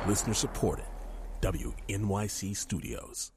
Listener supported. WNYC Studios.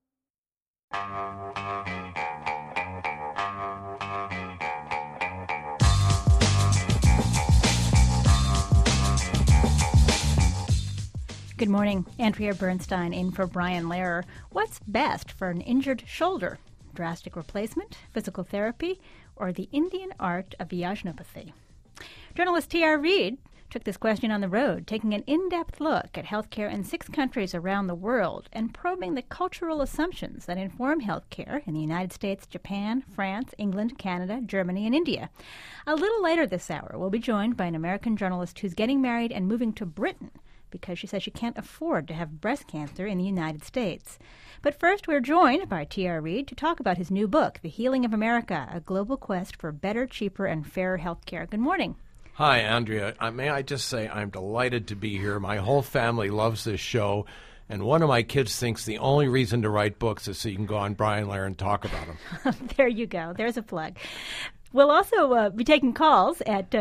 Good morning. Andrea Bernstein in for Brian Lehrer. What's best for an injured shoulder? Drastic replacement, physical therapy, or the Indian art of yajnapathy? Journalist T.R. Reid took this question on the road, taking an in-depth look at healthcare in 6 countries around the world and probing the cultural assumptions that inform healthcare in the United States, Japan, France, England, Canada, Germany, and India. A little later this hour, we'll be joined by an American journalist who's getting married and moving to Britain because she says she can't afford to have breast cancer in the United States. But first, we're joined by T.R. Reid to talk about his new book, The Healing of America, A Global Quest for Better, Cheaper, and Fairer Healthcare. Good morning. Hi, Andrea. May I just say I'm delighted to be here. My whole family loves this show, and one of my kids thinks the only reason to write books is so you can go on Brian Lehrer and talk about them. There you go. There's a plug. We'll also be taking calls at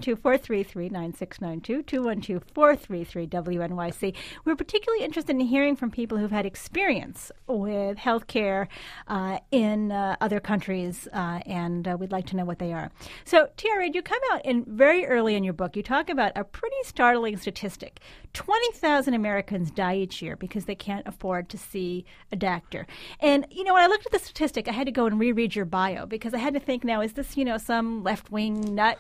212-433-9692, 212-433-WNYC. We're particularly interested in hearing from people who've had experience with healthcare in other countries, and we'd like to know what they are. So, T.R. Reid, you come out very early in your book. You talk about a pretty startling statistic. 20,000 Americans die each year because they can't afford to see a doctor. And, you know, when I looked at the statistic, I had to go and reread your bio because I had to think, now, is this, some left-wing nut?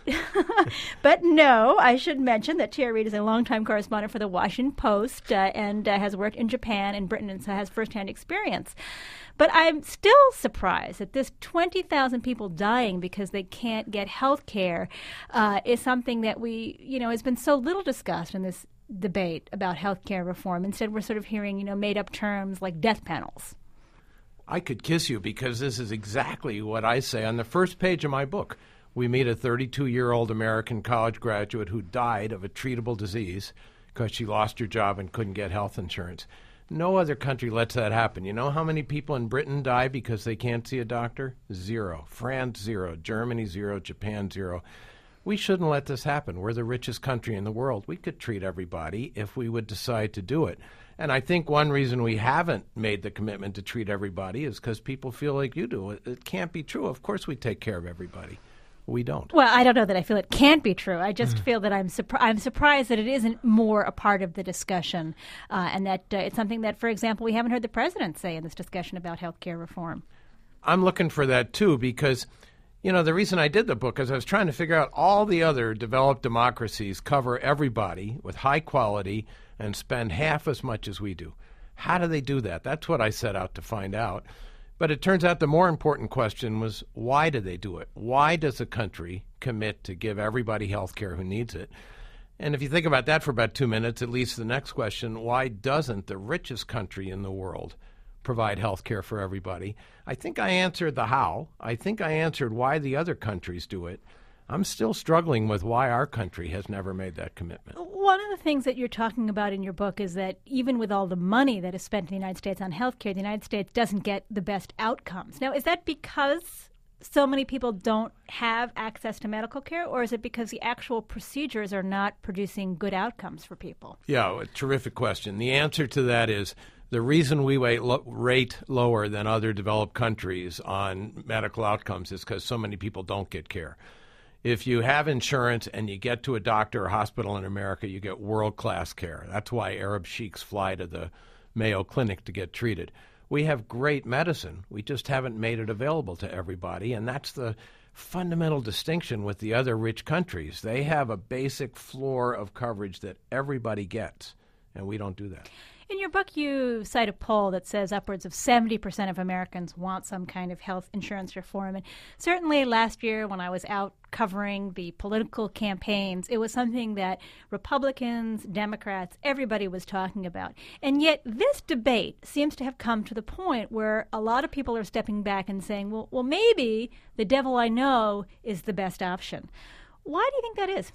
But no, I should mention that T.R. Reid is a longtime correspondent for the Washington Post and has worked in Japan and Britain and so has firsthand experience. But I'm still surprised that this 20,000 people dying because they can't get health care is something that has been so little discussed in this debate about health care reform. Instead, we're sort of hearing, made-up terms like death panels. I could kiss you because this is exactly what I say on the first page of my book. We meet a 32-year-old American college graduate who died of a treatable disease because she lost her job and couldn't get health insurance. No other country lets that happen. You know how many people in Britain die because they can't see a doctor? 0. France, 0. Germany, 0. Japan, 0. We shouldn't let this happen. We're the richest country in the world. We could treat everybody if we would decide to do it. And I think one reason we haven't made the commitment to treat everybody is because people feel like you do. It can't be true. Of course we take care of everybody. We don't. Well, I don't know that I feel it can't be true. I just feel that I'm surprised that it isn't more a part of the discussion and that it's something that, for example, we haven't heard the president say in this discussion about health care reform. I'm looking for that, too, because the reason I did the book is I was trying to figure out all the other developed democracies cover everybody with high quality and spend half as much as we do. How do they do that? That's what I set out to find out. But it turns out the more important question was, why do they do it? Why does a country commit to give everybody health care who needs it? And if you think about that for about 2 minutes, it leads to the next question, why doesn't the richest country in the world provide health care for everybody? I think I answered the how. I think I answered why the other countries do it. I'm still struggling with why our country has never made that commitment. One of the things that you're talking about in your book is that even with all the money that is spent in the United States on health care, the United States doesn't get the best outcomes. Now, is that because so many people don't have access to medical care, or is it because the actual procedures are not producing good outcomes for people? Yeah, a terrific question. The answer to that is the reason we rate lower than other developed countries on medical outcomes is because so many people don't get care. If you have insurance and you get to a doctor or hospital in America, you get world-class care. That's why Arab sheiks fly to the Mayo Clinic to get treated. We have great medicine. We just haven't made it available to everybody, and that's the fundamental distinction with the other rich countries. They have a basic floor of coverage that everybody gets, and we don't do that. In your book, you cite a poll that says upwards of 70% of Americans want some kind of health insurance reform. And certainly last year when I was out covering the political campaigns, it was something that Republicans, Democrats, everybody was talking about. And yet this debate seems to have come to the point where a lot of people are stepping back and saying, well, maybe the devil I know is the best option. Why do you think that is?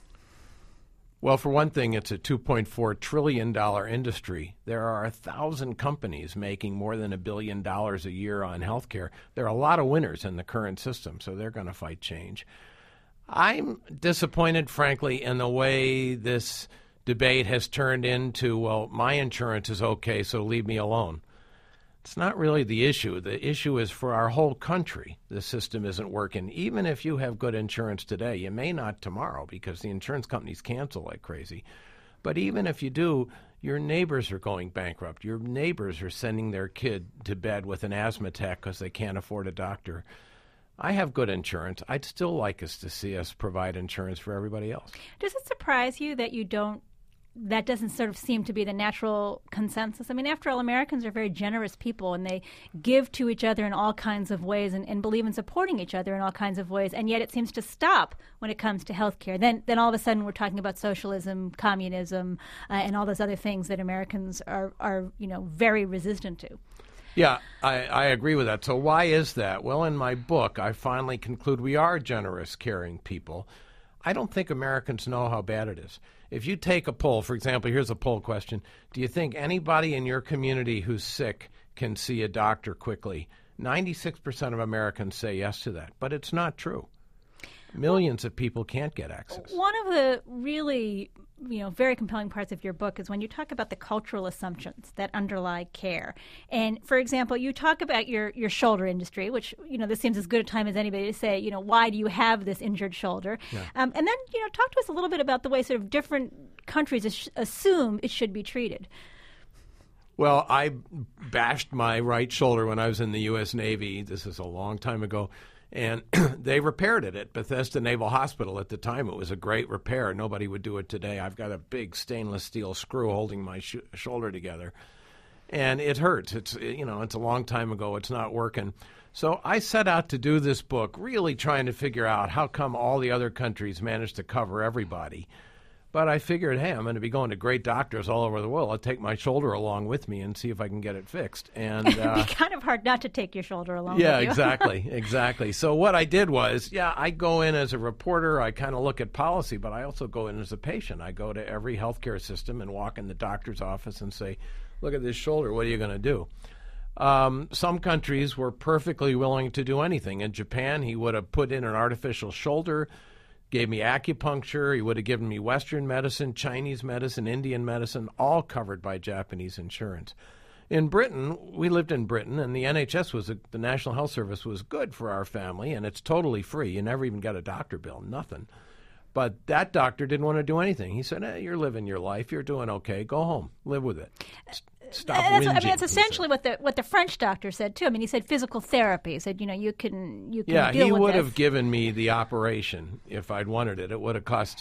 Well, for one thing, it's a $2.4 trillion industry. There are 1,000 companies making more than $1 billion a year on healthcare. There are a lot of winners in the current system, so they're going to fight change. I'm disappointed, frankly, in the way this debate has turned into, well, my insurance is okay, so leave me alone. It's not really the issue. The issue is for our whole country, the system isn't working. Even if you have good insurance today, you may not tomorrow because the insurance companies cancel like crazy. But even if you do, your neighbors are going bankrupt. Your neighbors are sending their kid to bed with an asthma attack because they can't afford a doctor. I have good insurance. I'd still like us to see us provide insurance for everybody else. Does it surprise you that that doesn't sort of seem to be the natural consensus? I mean, after all, Americans are very generous people, and they give to each other in all kinds of ways and believe in supporting each other in all kinds of ways, and yet it seems to stop when it comes to health care. Then all of a sudden we're talking about socialism, communism, and all those other things that Americans are very resistant to. Yeah, I agree with that. So why is that? Well, in my book, I finally conclude we are generous, caring people. I don't think Americans know how bad it is. If you take a poll, for example, here's a poll question. Do you think anybody in your community who's sick can see a doctor quickly? 96% of Americans say yes to that, but it's not true. Millions of people can't get access. One of the really very compelling parts of your book is when you talk about the cultural assumptions that underlie care. And, for example, you talk about your shoulder industry, which, this seems as good a time as anybody to say, why do you have this injured shoulder? Yeah. And then, talk to us a little bit about the way sort of different countries assume it should be treated. Well, I bashed my right shoulder when I was in the U.S. Navy. This is a long time ago. And they repaired it at Bethesda Naval Hospital. At the time, it was a great repair. Nobody would do it today. I've got a big stainless steel screw holding my shoulder together. And it hurts. It's a long time ago. It's not working. So I set out to do this book, really trying to figure out how come all the other countries managed to cover everybody. But I figured, hey, I'm going to be going to great doctors all over the world. I'll take my shoulder along with me and see if I can get it fixed. And it'd be kind of hard not to take your shoulder along with you. Yeah, exactly. So what I did was, I go in as a reporter. I kind of look at policy, but I also go in as a patient. I go to every healthcare system and walk in the doctor's office and say, look at this shoulder. What are you going to do? Some countries were perfectly willing to do anything. In Japan, he would have put in an artificial shoulder, gave me acupuncture. He would have given me Western medicine, Chinese medicine, Indian medicine, all covered by Japanese insurance. In Britain, we lived in Britain, and the NHS the National Health Service was good for our family, and it's totally free. You never even got a doctor bill, nothing. But that doctor didn't want to do anything. He said, you're living your life. You're doing okay. Go home. Live with it. Stop whinging. That's essentially what the French doctor said too. I mean, he said physical therapy. He said, you can deal with this. Yeah, he would have given me the operation if I'd wanted it. It would have cost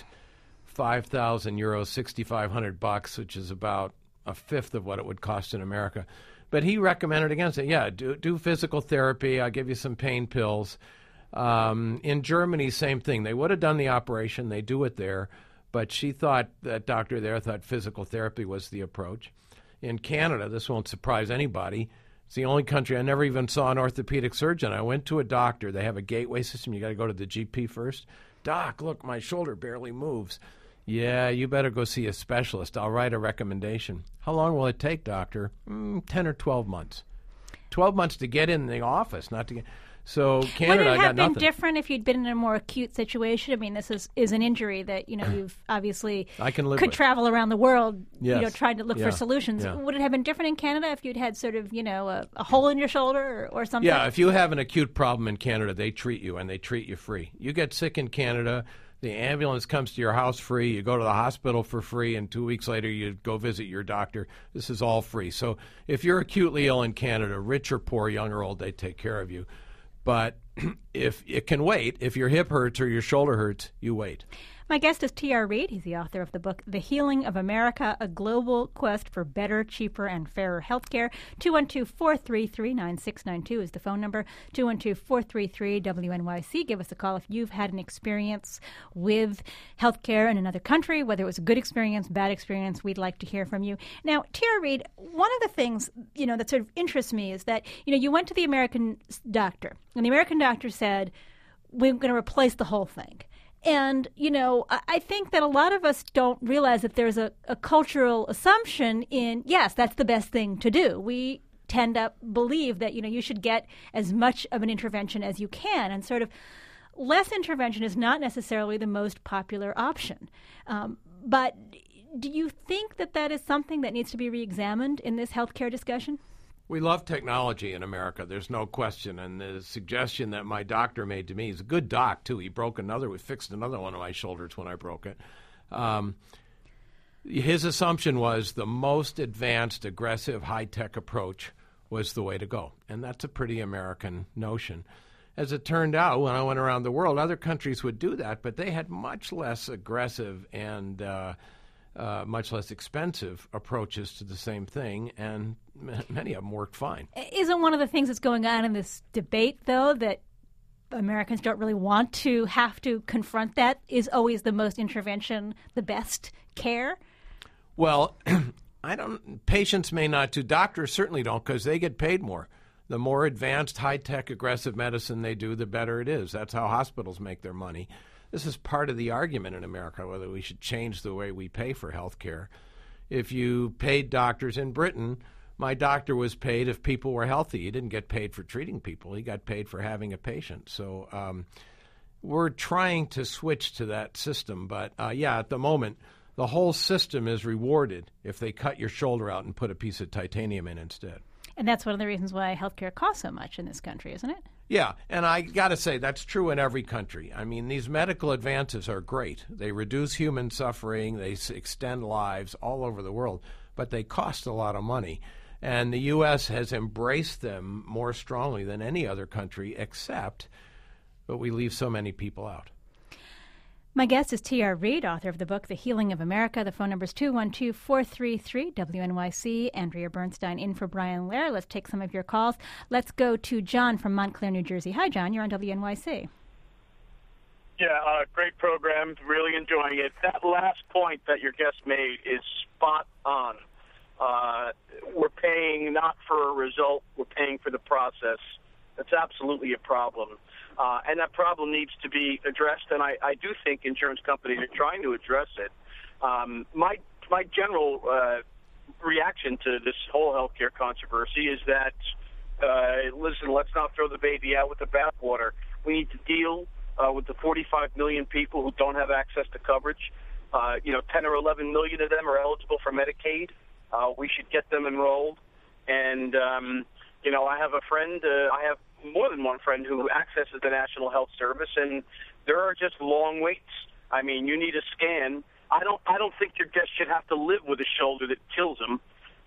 5,000 euros, $6,500, which is about a fifth of what it would cost in America. But he recommended against it. Yeah, do physical therapy. I'll give you some pain pills. In Germany, same thing. They would have done the operation. They do it there. But that doctor there thought physical therapy was the approach. In Canada, this won't surprise anybody. It's the only country I never even saw an orthopedic surgeon. I went to a doctor. They have a gateway system. You got to go to the GP first. Doc, look, my shoulder barely moves. Yeah, you better go see a specialist. I'll write a recommendation. How long will it take, doctor? 10 or 12 months. 12 months to get in the office, not to get... So Canada, I got nothing. Would it have been different if you'd been in a more acute situation? I mean, this is an injury that you've obviously could travel around the world, trying to look for solutions. Yeah. Would it have been different in Canada if you'd had sort of a hole in your shoulder or something? Yeah, if you have an acute problem in Canada, they treat you and they treat you free. You get sick in Canada, the ambulance comes to your house free. You go to the hospital for free, and 2 weeks later you go visit your doctor. This is all free. So if you're acutely ill in Canada, rich or poor, young or old, they take care of you. But if it can wait, if your hip hurts or your shoulder hurts, you wait. My guest is T.R. Reid. He's the author of the book, The Healing of America, A Global Quest for Better, Cheaper, and Fairer Healthcare. 212-433-9692 is the phone number, 212-433-WNYC. Give us a call if you've had an experience with healthcare in another country, whether it was a good experience, bad experience. We'd like to hear from you. Now, T.R. Reid, one of the things, that sort of interests me is that, you went to the American doctor, and the American doctor said, we're going to replace the whole thing. And, I think that a lot of us don't realize that there's a cultural assumption in, yes, that's the best thing to do. We tend to believe that, you should get as much of an intervention as you can. And sort of less intervention is not necessarily the most popular option. But Do you think that is something that needs to be reexamined in this healthcare discussion? We love technology in America. There's no question. And the suggestion that my doctor made to me, he's a good doc, too. He fixed another one of my shoulders when I broke it. His assumption was the most advanced, aggressive, high-tech approach was the way to go. And that's a pretty American notion. As it turned out, when I went around the world, other countries would do that, but they had much less aggressive and much less expensive approaches to the same thing, and many of them worked fine. Isn't one of the things that's going on in this debate, though, that Americans don't really want to have to confront that? Is always the most intervention the best care? Well, patients may not do. Doctors certainly don't, because they get paid more. The more advanced, high-tech, aggressive medicine they do, the better it is. That's how hospitals make their money. This is part of the argument in America, whether we should change the way we pay for health care. If you paid doctors in Britain, my doctor was paid if people were healthy. He didn't get paid for treating people. He got paid for having a patient. So we're trying to switch to that system. But, at the moment, the whole system is rewarded if they cut your shoulder out and put a piece of titanium in instead. And that's one of the reasons why healthcare costs so much in this country, isn't it? Yeah, and I got to say, that's true in every country. I mean, these medical advances are great. They reduce human suffering, they extend lives all over the world, but they cost a lot of money. And the U.S. has embraced them more strongly than any other country, but we leave so many people out. My guest is T.R. Reid, author of the book, The Healing of America. The phone number is 212-433-WNYC. Andrea Bernstein in for Brian Lehrer. Let's take some of your calls. Let's go to John from Montclair, New Jersey. Hi, John. You're on WNYC. Yeah, great program. Really enjoying it. That last point that your guest made is spot on. We're paying not for a result. We're paying for the process. That's absolutely a problem. And that problem needs to be addressed, and I do think insurance companies are trying to address it. My general reaction to this whole healthcare controversy is that, listen, let's not throw the baby out with the bathwater. We need to deal with the 45 million people who don't have access to coverage. 10 or 11 million of them are eligible for Medicaid. We should get them enrolled. And, I have a friend, I have more than one friend who accesses the National Health Service, and there are just long waits. I mean, you need a scan. I don't think your guest should have to live with a shoulder that kills him.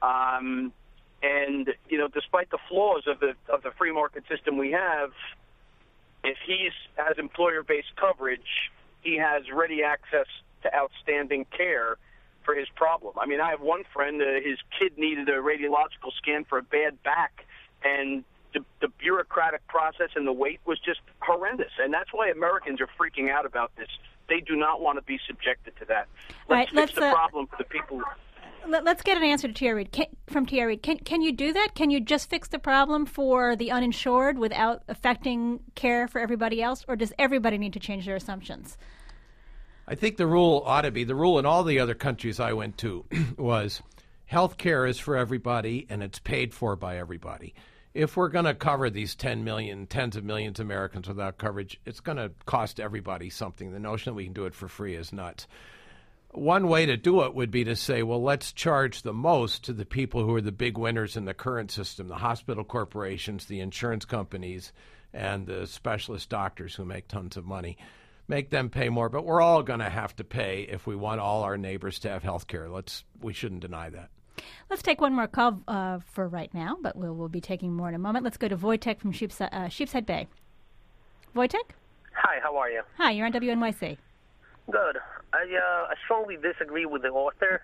And despite the flaws of the free market system we have, if he has employer-based coverage, he has ready access to outstanding care for his problem. I mean, I have one friend, his kid needed a radiological scan for a bad back, and the bureaucratic process and the wait was just horrendous. And that's why Americans are freaking out about this. They do not want to be subjected to that. Let's fix the problem for the people. Let's get an answer to T.R. Reid. From T.R. Reid. Can you do that? Can you just fix the problem for the uninsured without affecting care for everybody else? Or does everybody need to change their assumptions? I think the rule ought to be, the rule in all the other countries I went to was health care is for everybody and it's paid for by everybody. If we're going to cover these 10 million, tens of millions of Americans without coverage, it's going to cost everybody something. The notion that we can do it for free is nuts. One way to do it would be to say, well, let's charge the most to the people who are the big winners in the current system, the hospital corporations, the insurance companies, and the specialist doctors who make tons of money. Make them pay more, but we're all going to have to pay if we want all our neighbors to have health care. We shouldn't deny that. Let's take one more call for right now, but we'll be taking more in a moment. Let's go to Wojtek from Sheepshead Bay. Wojtek? Hi, how are you? Hi, you're on WNYC. Good. I strongly disagree with the author.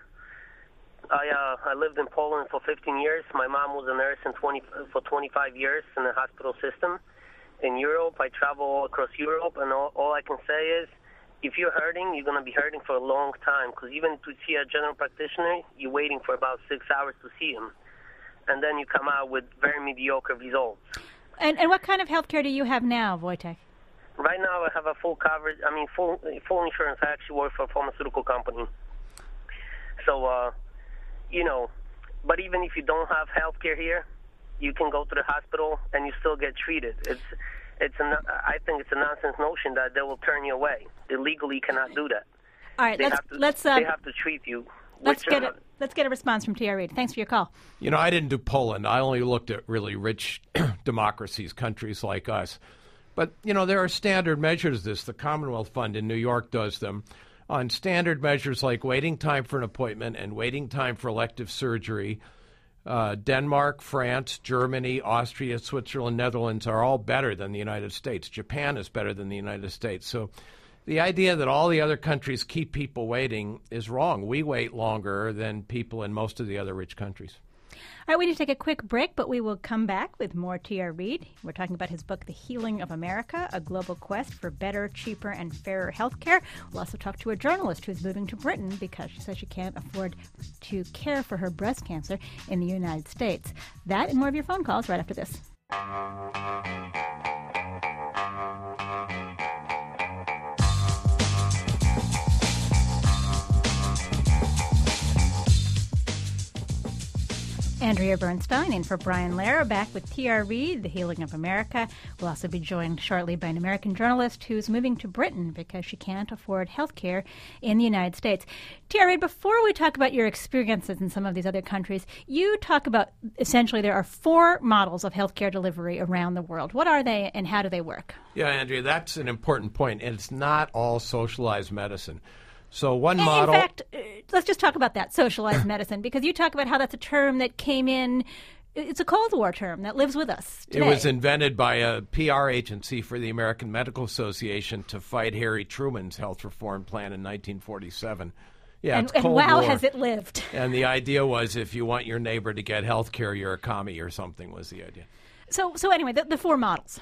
I lived in Poland for 15 years. My mom was a nurse for 25 years in the hospital system. In Europe, I travel all across Europe, and all I can say is, if you're hurting, you're going to be hurting for a long time, because even to see a general practitioner, you're waiting for about 6 hours to see him. And then you come out with very mediocre results. And what kind of health care do you have now, Wojtek? Right now I have a full coverage, full insurance. I actually work for a pharmaceutical company. So, but even if you don't have health care here, you can go to the hospital and you still get treated. I think it's a nonsense notion that they will turn you away. They legally cannot do that. All right, they have to treat you Let's get a response from T.R. Reid. Thanks for your call. You know, I didn't do Poland. I only looked at really rich democracies, countries like us. But, you know, there are standard measures. The Commonwealth Fund in New York does them on standard measures like waiting time for an appointment and waiting time for elective surgery. Denmark, France, Germany, Austria, Switzerland, Netherlands are all better than the United States. Japan is better than the United States. So the idea that all the other countries keep people waiting is wrong. We wait longer than people in most of the other rich countries. All right, we need to take a quick break, but we will come back with more T.R. Reid. We're talking about his book, The Healing of America, A Global Quest for Better, Cheaper, and Fairer Healthcare. We'll also talk to a journalist who's moving to Britain because she says she can't afford to care for her breast cancer in the United States. That and more of your phone calls right after this. Andrea Bernstein in for Brian Lehrer, back with T.R. Reid, The Healing of America. We'll also be joined shortly by an American journalist who's moving to Britain because she can't afford health care in the United States. T.R. Reid, before we talk about your experiences in some of these other countries, you talk about essentially there are 4 models of health care delivery around the world. What are they and how do they work? Yeah, Andrea, that's an important point. And it's not all socialized medicine. So one model... In fact, let's just talk about that, socialized medicine, because you talk about how that's a term that came in, it's a Cold War term that lives with us today. It was invented by a PR agency for the American Medical Association to fight Harry Truman's health reform plan in 1947. Yeah, it's Cold wow, War. Has it lived. And the idea was if you want your neighbor to get health care, you're a commie or something was the idea. So anyway, the 4 models.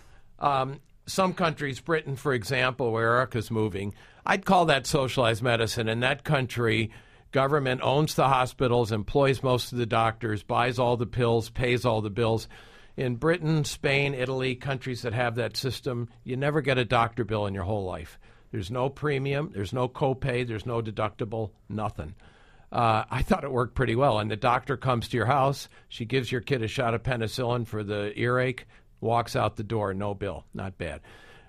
Some countries, Britain, for example, where Erica's moving, I'd call that socialized medicine. In that country, government owns the hospitals, employs most of the doctors, buys all the pills, pays all the bills. In Britain, Spain, Italy, countries that have that system, you never get a doctor bill in your whole life. There's no premium, there's no copay, there's no deductible, nothing. I thought it worked pretty well. And the doctor comes to your house, she gives your kid a shot of penicillin for the earache, walks out the door, no bill. Not bad.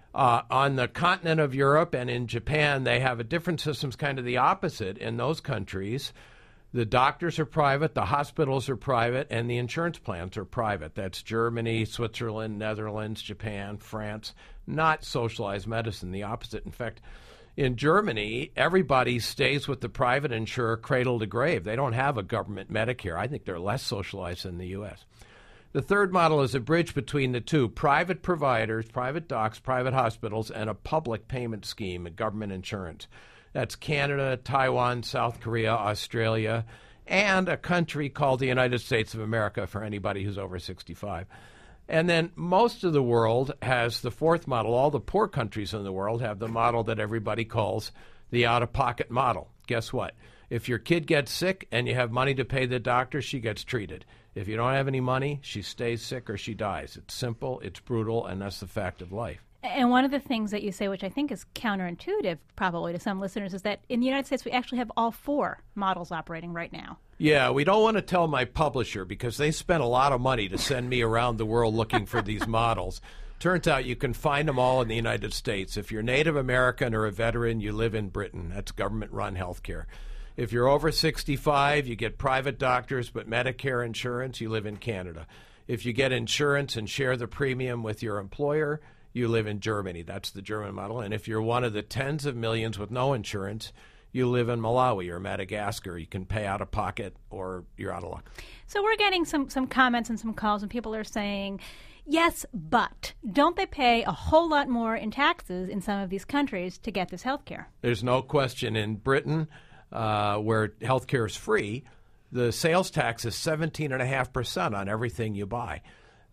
On the continent of Europe and in Japan, they have a different system, kind of the opposite. In those countries, the doctors are private, the hospitals are private, and the insurance plans are private. That's Germany, Switzerland, Netherlands, Japan, France. Not socialized medicine, the opposite. In fact, in Germany, everybody stays with the private insurer cradle to grave. They don't have a government Medicare. I think they're less socialized than the U.S. The third model is a bridge between the two, private providers, private docs, private hospitals, and a public payment scheme, government insurance. That's Canada, Taiwan, South Korea, Australia, and a country called the United States of America for anybody who's over 65. And then most of the world has the fourth model. All the poor countries in the world have the model that everybody calls the out-of-pocket model. Guess what? If your kid gets sick and you have money to pay the doctor, she gets treated. If you don't have any money, she stays sick or she dies. It's simple, it's brutal, and that's the fact of life. And one of the things that you say, which I think is counterintuitive probably to some listeners, is that in the United States we actually have all 4 models operating right now. Yeah, we don't want to tell my publisher because they spent a lot of money to send me around the world looking for these models. Turns out you can find them all in the United States. If you're Native American or a veteran, you live in Britain. That's government-run health care. If you're over 65, you get private doctors, but Medicare insurance, you live in Canada. If you get insurance and share the premium with your employer, you live in Germany. That's the German model. And if you're one of the tens of millions with no insurance, you live in Malawi or Madagascar. You can pay out of pocket or you're out of luck. So we're getting some comments and some calls, and people are saying, yes, but don't they pay a whole lot more in taxes in some of these countries to get this health care? There's no question. In Britain, where health care is free, the sales tax is 17.5% on everything you buy.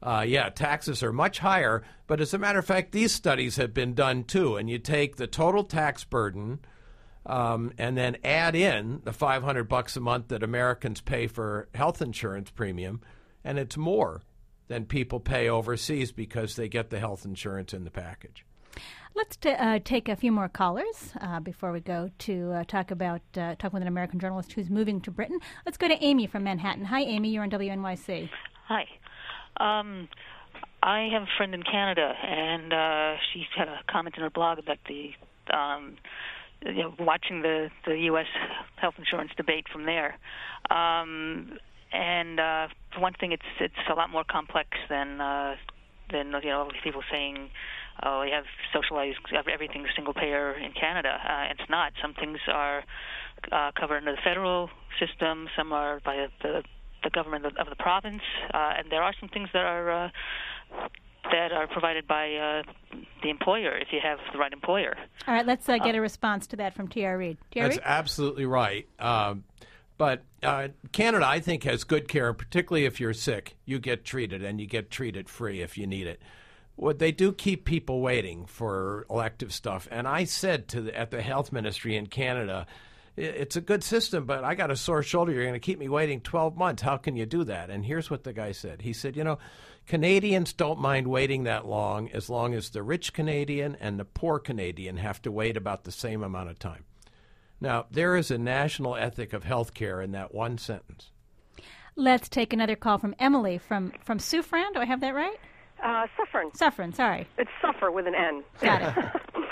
Taxes are much higher, but as a matter of fact, these studies have been done too, and you take the total tax burden and then add in the $500 a month that Americans pay for health insurance premium, and it's more than people pay overseas because they get the health insurance in the package. Let's take a few more callers before we go to talk with an American journalist who's moving to Britain. Let's go to Amy from Manhattan. Hi, Amy. You're on WNYC. Hi. I have a friend in Canada, and she had a comment in her blog about the watching the U.S. health insurance debate from there. For one thing, it's a lot more complex than people saying, "Oh, we have socialized everything's single payer in Canada." It's not. Some things are covered under the federal system. Some are by the government of the province, and there are some things that are provided by the employer if you have the right employer. All right, let's get a response to that from T.R. Reid. That's absolutely right. But Canada, I think, has good care, particularly if you're sick. You get treated, and you get treated free if you need it. They do keep people waiting for elective stuff. And I said at the health ministry in Canada, it's a good system, but I got a sore shoulder. You're going to keep me waiting 12 months. How can you do that? And here's what the guy said. He said, Canadians don't mind waiting that long as the rich Canadian and the poor Canadian have to wait about the same amount of time. Now, there is a national ethic of health care in that one sentence. Let's take another call from Emily from Suffern. Do I have that right? Suffern. Suffern, sorry. It's suffer with an N. Got it.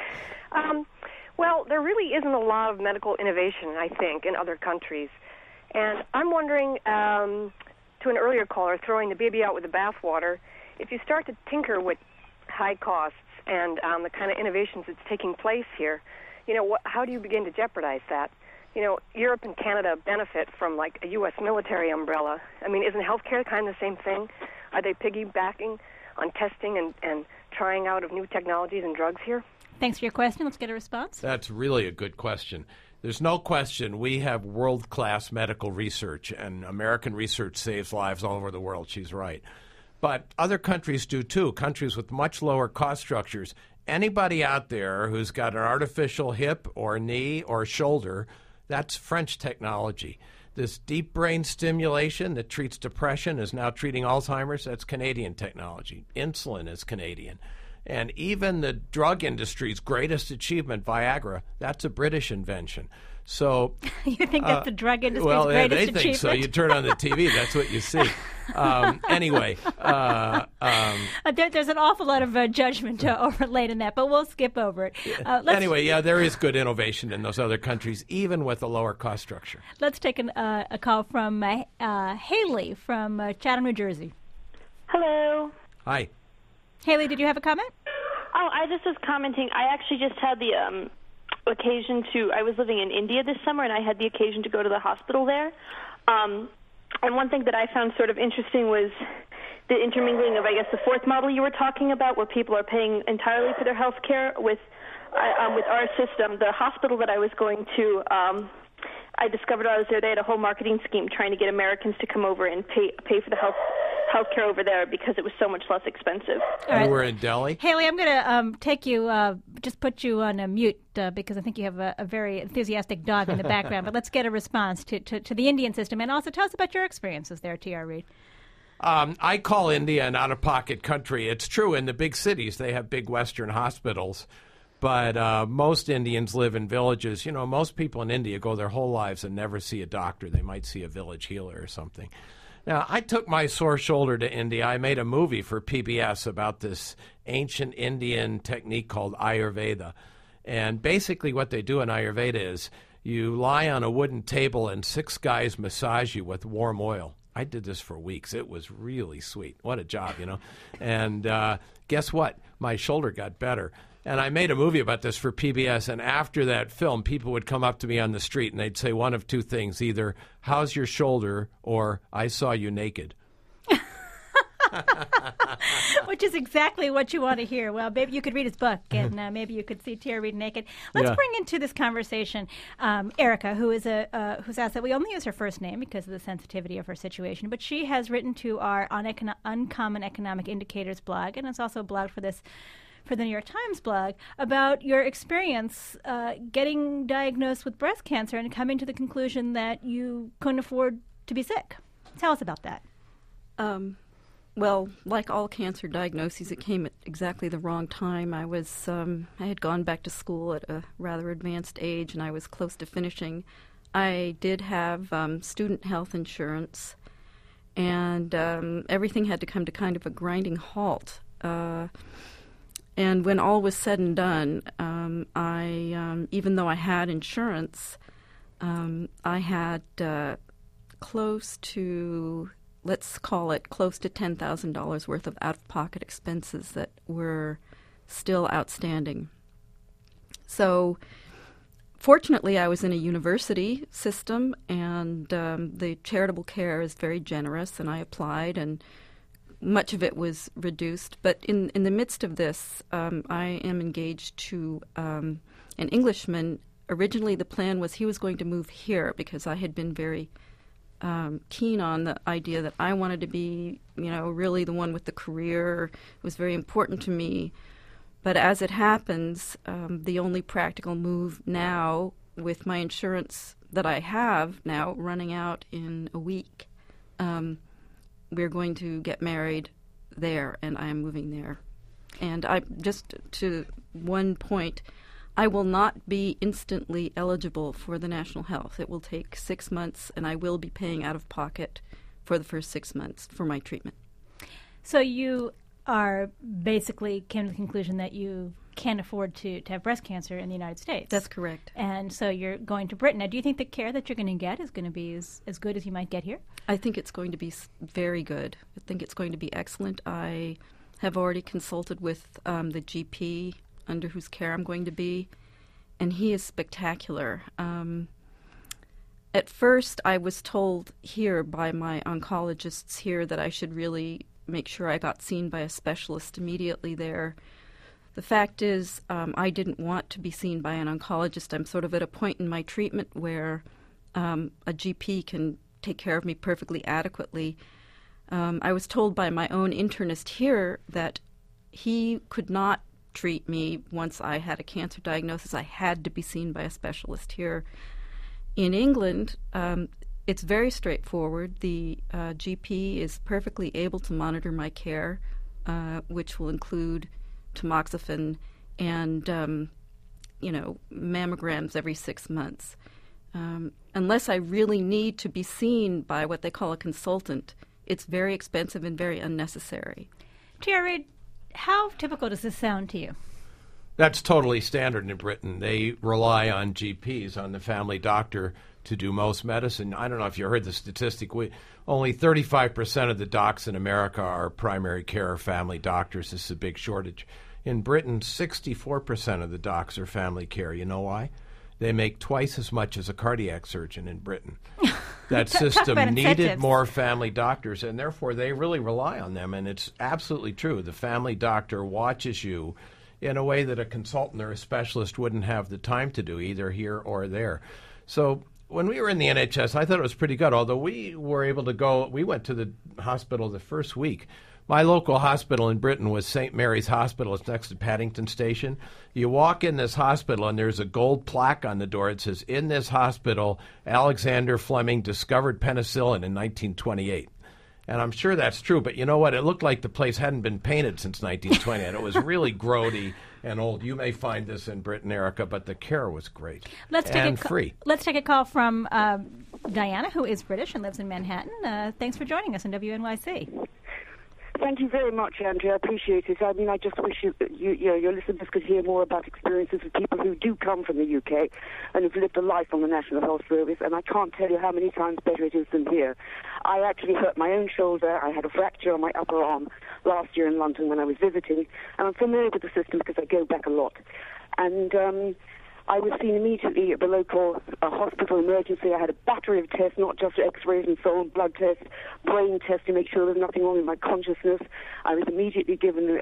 Well, there really isn't a lot of medical innovation, I think, in other countries. And I'm wondering, to an earlier caller, throwing the baby out with the bathwater, if you start to tinker with high costs and the kind of innovations that's taking place here, how do you begin to jeopardize that? Europe and Canada benefit from, like, a U.S. military umbrella. I mean, isn't healthcare kind of the same thing? Are they piggybacking on testing and trying out of new technologies and drugs here? Thanks for your question. Let's get a response. That's really a good question. There's no question we have world-class medical research, and American research saves lives all over the world. She's right. But other countries do too, countries with much lower cost structures. Anybody out there who's got an artificial hip or knee or shoulder, that's French technology. This deep brain stimulation that treats depression is now treating Alzheimer's. That's Canadian technology. Insulin is Canadian. And even the drug industry's greatest achievement, Viagra, that's a British invention. So you think that's the drug industry's well, greatest they achievement? think so. You turn on the TV, that's what you see. Anyway. There's an awful lot of judgment overlaid in that, but we'll skip over it. There is good innovation in those other countries, even with a lower cost structure. Let's take a call from Haley from Chatham, New Jersey. Hello. Hi. Haley, did you have a comment? Oh, I just was commenting. I actually just had the occasion I was living in India this summer, and I had the occasion to go to the hospital there. And one thing that I found sort of interesting was the intermingling of, I guess, the fourth model you were talking about, where people are paying entirely for their health care with our system. The hospital that I was going to, I discovered while I was there, they had a whole marketing scheme trying to get Americans to come over and pay for the health care over there because it was so much less expensive. Right. You were in Delhi? Haley, I'm going to take you, just put you on a mute because I think you have a very enthusiastic dog in the background. But let's get a response to the Indian system. And also tell us about your experiences there, T.R. Reid. I call India an out-of-pocket country. It's true in the big cities. They have big Western hospitals. But most Indians live in villages. Most people in India go their whole lives and never see a doctor. They might see a village healer or something. Now, I took my sore shoulder to India. I made a movie for PBS about this ancient Indian technique called Ayurveda. And basically what they do in Ayurveda is you lie on a wooden table and 6 guys massage you with warm oil. I did this for weeks. It was really sweet. What a job, And guess what? My shoulder got better. And I made a movie about this for PBS, and after that film, people would come up to me on the street, and they'd say one of two things, either, how's your shoulder, or I saw you naked. Which is exactly what you want to hear. Well, maybe you could read his book, and maybe you could see T.R. Reid naked. Let's bring into this conversation Erica, who's asked that we only use her first name because of the sensitivity of her situation, but she has written to our Uncommon Economic Indicators blog, and it's also blogged for the New York Times blog, about your experience getting diagnosed with breast cancer and coming to the conclusion that you couldn't afford to be sick. Tell us about that. Well, like all cancer diagnoses, it came at exactly the wrong time. I had gone back to school at a rather advanced age, and I was close to finishing. I did have student health insurance, and everything had to come to kind of a grinding halt. And when all was said and done, even though I had insurance, I had close to $10,000 worth of out-of-pocket expenses that were still outstanding. So fortunately, I was in a university system, and the charitable care is very generous, and I applied, and much of it was reduced. But in the midst of this, I am engaged to an Englishman. Originally, the plan was he was going to move here because I had been very keen on the idea that I wanted to be, really the one with the career. It was very important to me. But as it happens, the only practical move now, with my insurance that I have now running out in a week, we're going to get married there, and I am moving there. And just to one point, I will not be instantly eligible for the National Health. It will take 6 months, and I will be paying out of pocket for the first 6 months for my treatment. So you are basically came to the conclusion that you can't afford to have breast cancer in the United States. That's correct. And so you're going to Britain. Now, do you think the care that you're going to get is going to be as good as you might get here? I think it's going to be very good. I think it's going to be excellent. I have already consulted with the GP under whose care I'm going to be, and he is spectacular. At first, I was told here by my oncologists here that I should really make sure I got seen by a specialist immediately there. The fact is, I didn't want to be seen by an oncologist. I'm sort of at a point in my treatment where a GP can take care of me perfectly adequately. I was told by my own internist here that he could not treat me once I had a cancer diagnosis. I had to be seen by a specialist here. In England, it's very straightforward. The GP is perfectly able to monitor my care, which will include tamoxifen and, mammograms every 6 months. Unless I really need to be seen by what they call a consultant, it's very expensive and very unnecessary. T.R. Reid, how typical does this sound to you? That's totally standard in Britain. They rely on GPs, on the family doctor, to do most medicine. I don't know if you heard the statistic. Only 35% of the docs in America are primary care or family doctors. This is a big shortage. In Britain, 64% of the docs are family care. You know why? They make twice as much as a cardiac surgeon in Britain. That system needed more family doctors, and therefore they really rely on them. And it's absolutely true. The family doctor watches you in a way that a consultant or a specialist wouldn't have the time to do, either here or there. So when we were in the NHS, I thought it was pretty good, although we were able to go. We went to the hospital the first week. My local hospital in Britain was St. Mary's Hospital. It's next to Paddington Station. You walk in this hospital, and there's a gold plaque on the door. It says, "In this hospital, Alexander Fleming discovered penicillin in 1928. And I'm sure that's true, but you know what? It looked like the place hadn't been painted since 1920, and it was really grody and old. You may find this in Britain, Erica, but the care was great and free. Let's take a call from Diana, who is British and lives in Manhattan. Thanks for joining us on WNYC. Thank you very much, Andrea. I appreciate it. I mean, I just wish your listeners could hear more about experiences of people who do come from the UK and have lived a life on the National Health Service, and I can't tell you how many times better it is than here. I actually hurt my own shoulder. I had a fracture on my upper arm last year in London when I was visiting, and I'm familiar with the system because I go back a lot. And I was seen immediately at the local hospital emergency. I had a battery of tests, not just x-rays and so on, blood tests, brain tests to make sure there was nothing wrong with my consciousness. I was immediately given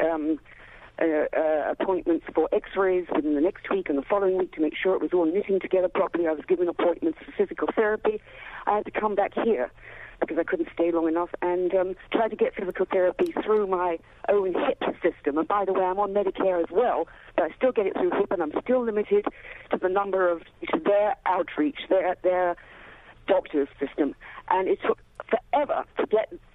appointments for x-rays within the next week and the following week to make sure it was all knitting together properly. I was given appointments for physical therapy. I had to come back here because I couldn't stay long enough and try to get physical therapy through my own HIP system. And by the way, I'm on Medicare as well, but I still get it through HIP, and I'm still limited to the number of their outreach, their doctor's system. And it took forever to get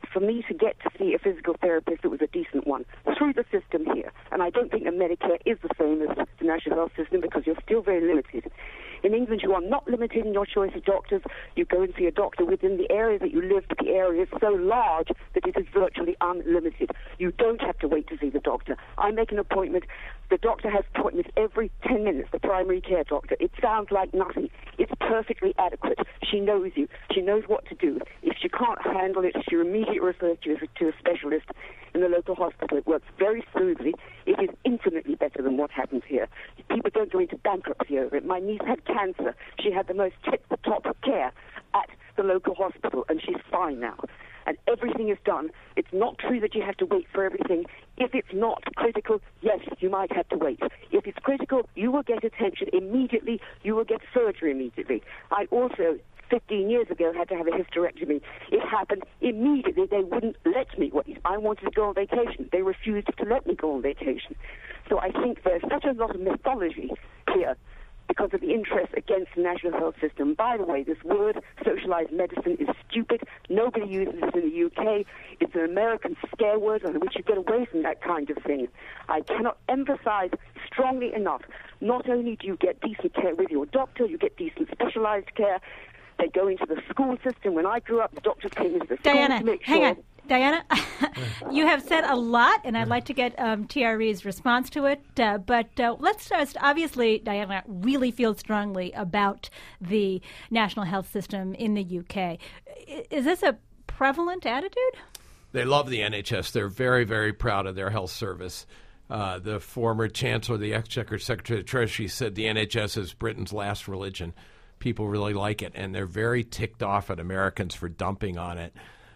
for me to get to see a physical therapist that was a decent one through the system here. And I don't think that Medicare is the same as the National Health System because you're still very limited. In England, you are not limited in your choice of doctors. You go and see a doctor within the area that you live, but the area is so large that it is virtually unlimited. You don't have to wait to see the doctor. I make an appointment. The doctor has appointments every 10 minutes, the primary care doctor. It sounds like nothing. It's perfectly adequate. She knows you. She knows what to do. If she can't handle it, she immediately refers you to a specialist in the local hospital. It works very smoothly. It is infinitely better than what happens here. People don't go into bankruptcy over it. My niece had cancer. She had the most tip-top care at the local hospital, and she's fine now. And everything is done. It's not true that you have to wait for everything. If it's not critical, yes, you might have to wait. If it's critical, you will get attention immediately. You will get surgery immediately. I also, 15 years ago, had to have a hysterectomy. It happened immediately. They wouldn't let me wait. I wanted to go on vacation. They refused to let me go on vacation. So I think there's such a lot of mythology here because of the interest against the National Health System. By the way, this word, socialized medicine, is stupid. Nobody uses it in the UK. It's an American scare word on which you get away from that kind of thing. I cannot emphasize strongly enough, not only do you get decent care with your doctor, you get decent specialized care. They go into the school system. When I grew up, the doctors came into the school to make sure... Hang on. Diana, you have said a lot, and I'd like to get TRE's response to it. But let's just, obviously, Diana really feels strongly about the national health system in the UK. Is this a prevalent attitude? They love the NHS. They're very, very proud of their health service. The former Chancellor of the Exchequer, Secretary of the Treasury, said the NHS is Britain's last religion. People really like it, and they're very ticked off at Americans for dumping on it.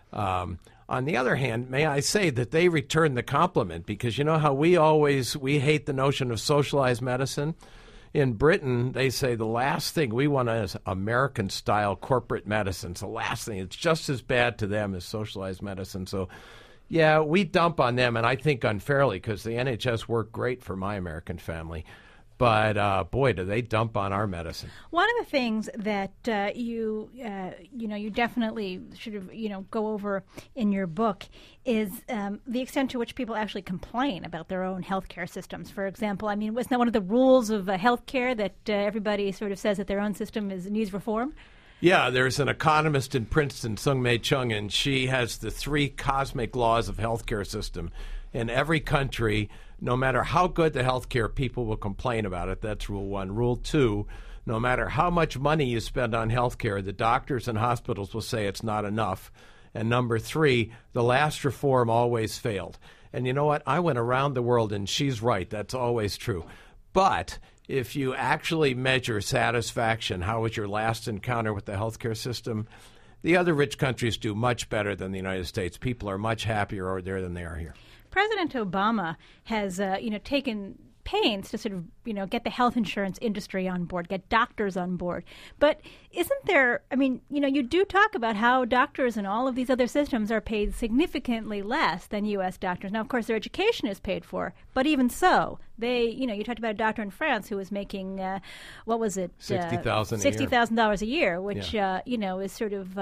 On the other hand, may I say that they return the compliment, because you know how we hate the notion of socialized medicine? In Britain, they say the last thing we want is American-style corporate medicine. It's the last thing. It's just as bad to them as socialized medicine. So, yeah, we dump on them, and I think unfairly, because the NHS worked great for my American family. But boy, do they dump on our medicine. One of the things that you definitely should go over in your book is the extent to which people actually complain about their own healthcare systems. For example, I mean, wasn't that one of the rules of healthcare that everybody sort of says that their own system needs reform? Yeah, there's an economist in Princeton, Sung-Mae Chung, and she has the 3 cosmic laws of healthcare system. In every country, no matter how good the health care, people will complain about it. That's rule 1. Rule 2, no matter how much money you spend on health care, the doctors and hospitals will say it's not enough. And number 3, the last reform always failed. And you know what? I went around the world, and she's right. That's always true. But if you actually measure satisfaction, how was your last encounter with the health care system, the other rich countries do much better than the United States. People are much happier over there than they are here. President Obama has, taken pains to sort of, get the health insurance industry on board, get doctors on board. But isn't there, you do talk about how doctors in all of these other systems are paid significantly less than U.S. doctors. Now, of course, their education is paid for, but even so, they, you talked about a doctor in France who was making, what was it? $60,000 a year, which, is sort of...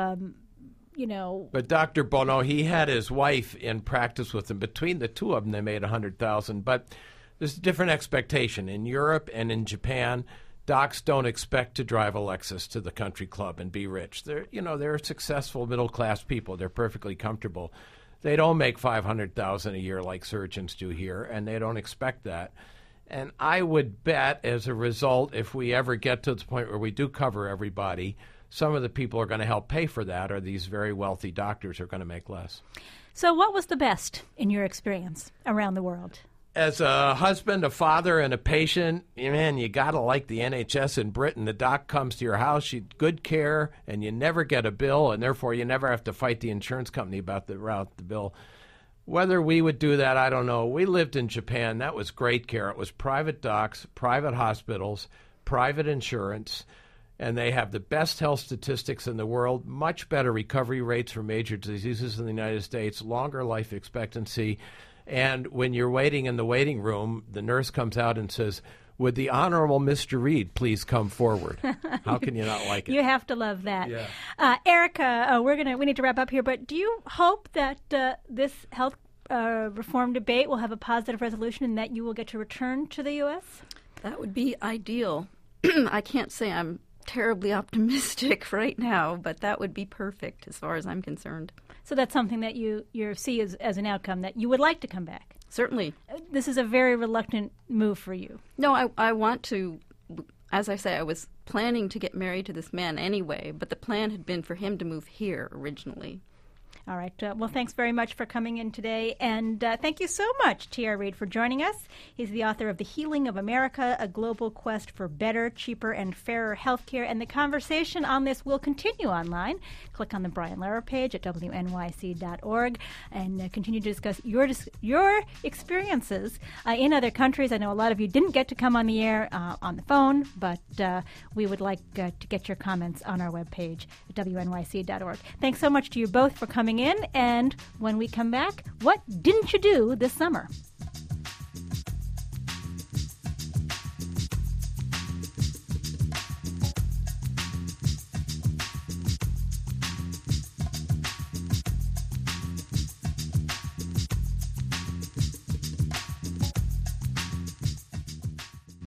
But Dr. Bono, he had his wife in practice with him. Between the two of them, they made $100,000. But there's a different expectation. In Europe and in Japan, docs don't expect to drive a Lexus to the country club and be rich. They're successful middle-class people. They're perfectly comfortable. They don't make $500,000 a year like surgeons do here, and they don't expect that. And I would bet, as a result, if we ever get to the point where we do cover everybody, some of the people who are going to help pay for that are these very wealthy doctors who are going to make less. So what was the best in your experience around the world? As a husband, a father, and a patient, man, you got to like the NHS in Britain. The doc comes to your house, you good care, and you never get a bill, and therefore you never have to fight the insurance company about the bill. Whether we would do that, I don't know. We lived in Japan. That was great care. It was private docs, private hospitals, private insurance, and they have the best health statistics in the world, much better recovery rates for major diseases in the United States, longer life expectancy. And when you're waiting in the waiting room, the nurse comes out and says, would the Honorable Mr. Reed please come forward? How can you not like it? You have to love that. Yeah. Erica, we need to wrap up here, but do you hope that this health reform debate will have a positive resolution and that you will get to return to the U.S.? That would be ideal. I can't say I'm terribly optimistic right now, but that would be perfect as far as I'm concerned. So that's something that you see as an outcome, that you would like to come back? Certainly. This is a very reluctant move for you. No, I want to. As I say, I was planning to get married to this man anyway, but the plan had been for him to move here originally. All right. Well, thanks very much for coming in today. And thank you so much, T.R. Reed, for joining us. He's the author of The Healing of America, A Global Quest for Better, Cheaper, and Fairer Healthcare. And the conversation on this will continue online. Click on the Brian Lehrer page at wnyc.org and continue to discuss your experiences in other countries. I know a lot of you didn't get to come on the air on the phone, but we would like to get your comments on our webpage at wnyc.org. Thanks so much to you both for coming in, and when we come back, what didn't you do this summer?